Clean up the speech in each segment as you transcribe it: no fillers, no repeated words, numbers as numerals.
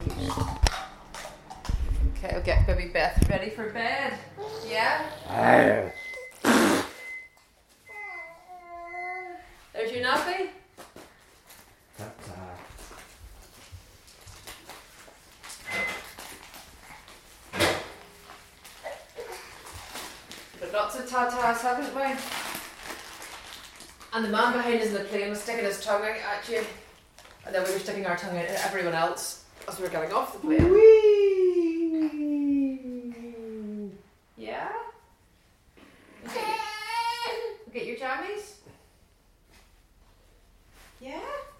Okay, I'll get baby Beth ready for bed. Yeah? There's your nappy. But lots of tatas, haven't we? And the man behind us in the plane was sticking his tongue out at you. And then we were sticking our tongue out at everyone else as we were getting off the plane. Whee! Yeah? Get your jammies? Yeah?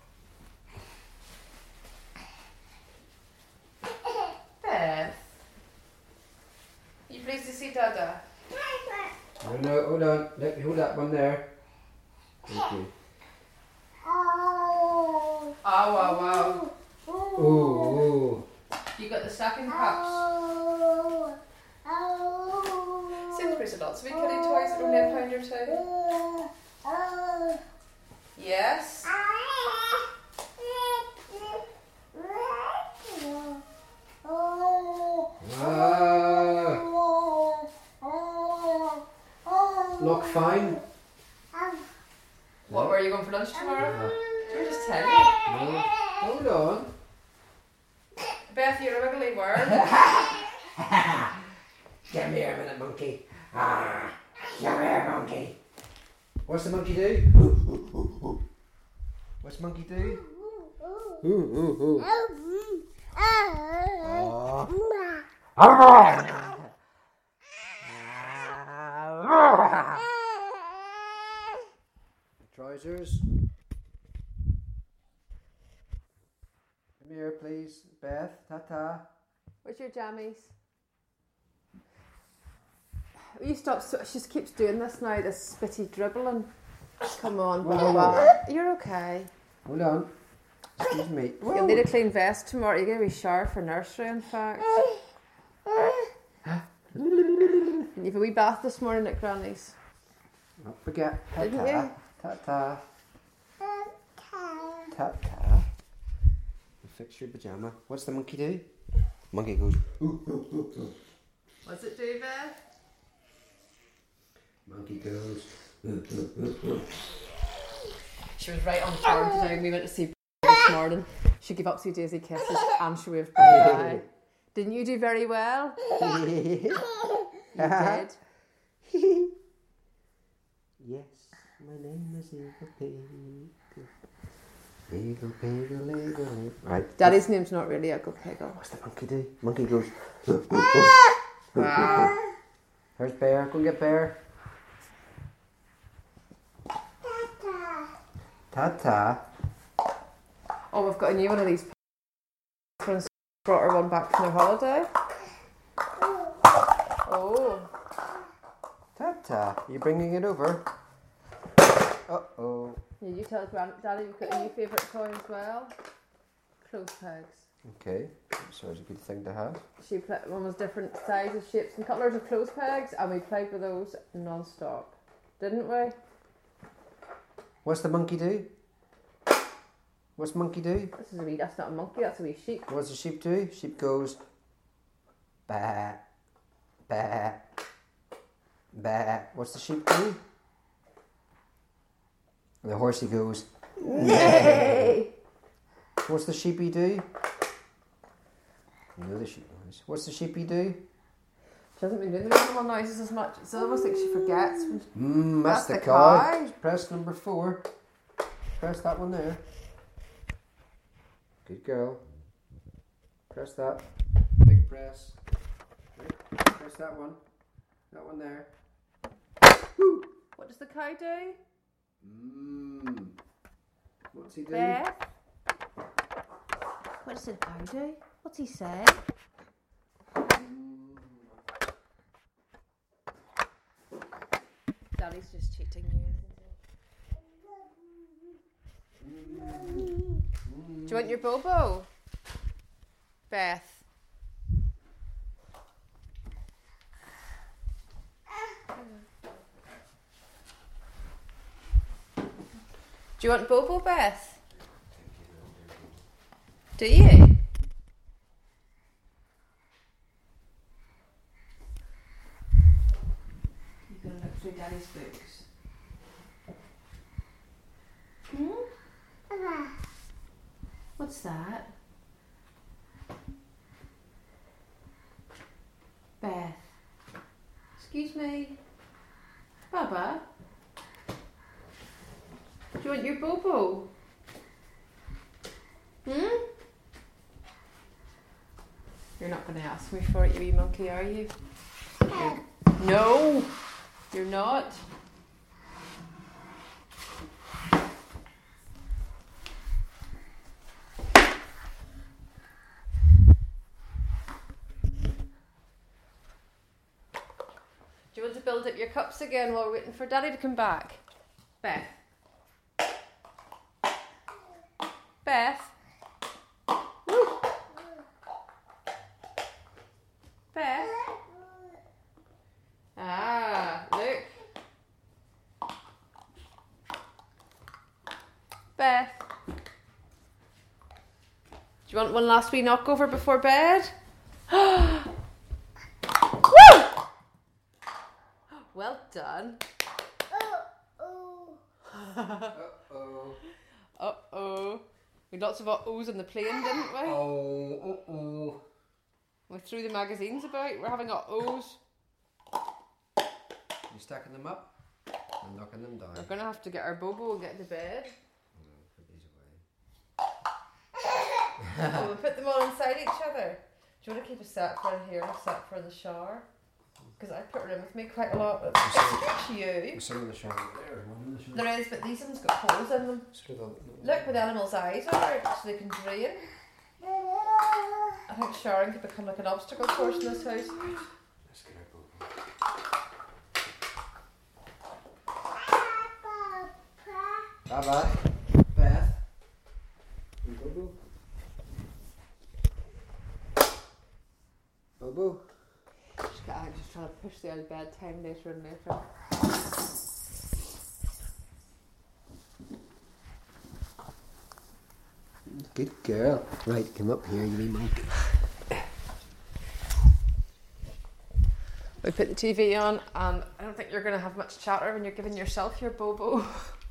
Beth? Are you pleased to see Dada? No, hold on. Let me hold that one there. Thank you. Oh, wow. Ooh. You got the stocking cups. Sainsbury's had lots of wee kiddie toys that only a pound or two. Yes. Look fine. What, where are you going for lunch tomorrow? You're just telling me. No. Hold on. Beth, you're a wiggly worm. Come here, minute monkey. Come here, monkey. What's the monkey do? What's the monkey do? Trousers. Come here, please. Beth, Tata. Where's your jammies? Will you stop? She just keeps doing this now, this spitty dribbling. Come on, You're okay. Hold on. Excuse me. You'll need a clean vest tomorrow. You're going to be shower for nursery, in fact. And you've a wee bath this morning at Granny's. Don't forget. Didn't you? Tata. Tata. Fix your pajama. What's the monkey do? Monkey goes. What's it do, Beth? Monkey goes. She was right on form today when we went to see this morning. She gave up 2 daisy kisses and she waved bye-bye. Didn't you do very well? You did. Yes, my name is Eagle Pig. Eagle Piggle, Eagle. Right. Daddy's name's not really Eagle Piggle. What's the monkey do? Monkey goes. There's Bear. Go and get Bear. Tata. Oh, we've got a new one of these. Brought her one back from her holiday. Oh. Tata, you bringing it over? Uh-oh. Yeah, you tell Daddy you've got a new favourite toy as well. Clothes pegs. Okay, so it's a good thing to have. One was different sizes, shapes and colours of clothes pegs, and we played with those non-stop. Didn't we? What's the monkey do? What's monkey do? That's not a monkey, that's a wee sheep. What's the sheep do? Sheep goes ba ba ba. What's the sheep do? The horsey goes Nay. What's the sheepy do? You know the sheep noise. What's the sheepy do? She hasn't been doing the animal noises as much. It's almost like she forgets. That's the cow. Press number 4. Press that one there. Good girl. Press that. Big press. Right. Press that one. That one there. Woo. What does the cow do? What's he do? Beth? What does the cow do? What's he say? Daddy's just cheating you, isn't he? Do you want your bobo? Beth? Do you want bobo, Beth? Do you? Daddy's books. Hmm? What's that? Beth. Excuse me. Baba? Do you want your bobo? Hmm? You're not going to ask me for it, you wee monkey, are you? No! You're not. Do you want to build up your cups again while we're waiting for Daddy to come back? Beth? Beth? Woo. Beth? Ah, look. Beth? Do you want one last wee knockover before bed? Woo! Well done. Uh-oh. Uh-oh. We had lots of uh-ohs on the plane, didn't we? Oh, uh-oh. We threw the magazines about. We're having uh-ohs. You stacking them up and knocking them down. We're going to have to get our bobo and get to bed. Put these away. Oh, we'll put them all inside each other. Do you want to keep a set for in here and a set for the shower? Because I put her in with me quite a lot. It's cute. There's some in the shower there. One in the shower. There is, but these ones got holes in them. Look where the animals' eyes are, so they can drain. I think showering could become like an obstacle course in this house. Let's get our bobo. Bye-bye. Beth. Bobo. Bobo. I'm just trying to push the old bedtime later and later. Good girl. Right, come up here, you wee monkey. We put the TV on, and I don't think you're going to have much chatter when you're giving yourself your bobo.